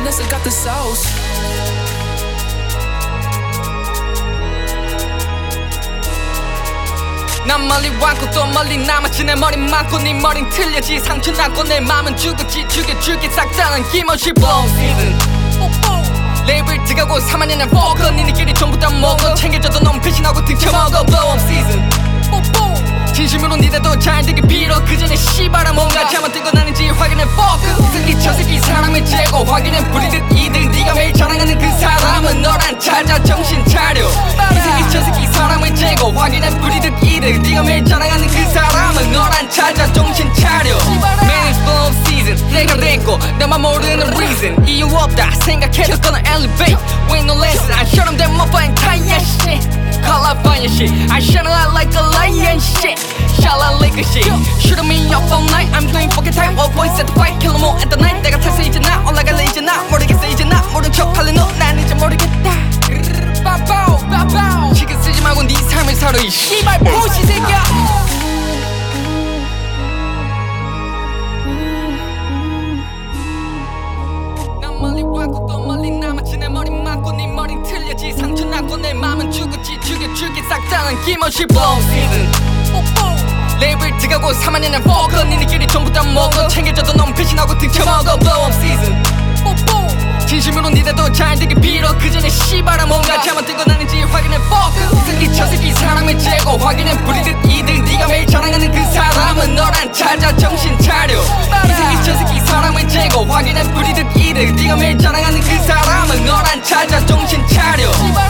finesse, I got the sauce. 난 멀리 왔고 또 멀리 남았지. 내 머린 많고 네 머린 틀렸지. 상처 났고 내 맘은 죽었지. 죽여 싹 다 남김없이 blow season. 레이블 들어가고 3학년에 포커. 니네끼리 전부 다 먹어. 챙겨줘도 너무 배신하고 등쳐먹어. blow up season. 진심으로 니네도 잘 되길 빌어. 그 전에 씨발아 뭔가 잘못되고 나는지 확인해 focus. 새끼 저 새끼 사람의 재고 확인해 부리듯 이들. 네가 매일 자랑하는 그 사람은 너란 찾아 정신 차려. 이 새끼 저 새끼 사람의 재고 확인해 부리듯 이들. 네가 매일 자랑하는 그 사람은 너란 찾아 정신 차려. Man it's blow up season. 내가 됐고 나만 모르는 reason. 이유 없다 생각해도 gonna elevate. With no lesson I show them that motherfucking tight shit. Call up on your shit. I shine a light like a lion shit. Shall I lick a shit? Shooting me up all night. I'm doing fucking time. All boys at the fight. Kill them all at the night. 내가 탔어 이제 나 올라갈래 이제 나 모르겠어 이제 나 모른 척할래 너 난 이제 모르겠다. 빠바오 빠바오. 신경 쓰지 말고 네 삶을 살아 이 씨발 보시 새끼야. 난 멀리 왔고 또 멀리 남았지. 내 머린 맞고 네 머린 틀렸지. 상처 났고 내 맘은 죽었지. 죽여 싹 다 남김없이 blow season. 레이블 들어가고 3학년에 포커. 니네끼리 전부 다 먹어. 챙겨줘도 너무 배신하고 등쳐먹어. blow up season. 진심으로 니네도 잘 되길 빌어. 그 전에 씨발아 뭔가 잘못되고 나는지 확인해 focus. 새끼 저 새끼 사람의 재고 확인해 부리듯 이들. 네가 매일 자랑하는 그 사람은 너란 찾아 정신 차려. 이 새끼 저 새끼 사람의 재고 확인해 부리듯 이들. 네가 매일 자랑하는 그 사람은 너란 찾아 정신 차려.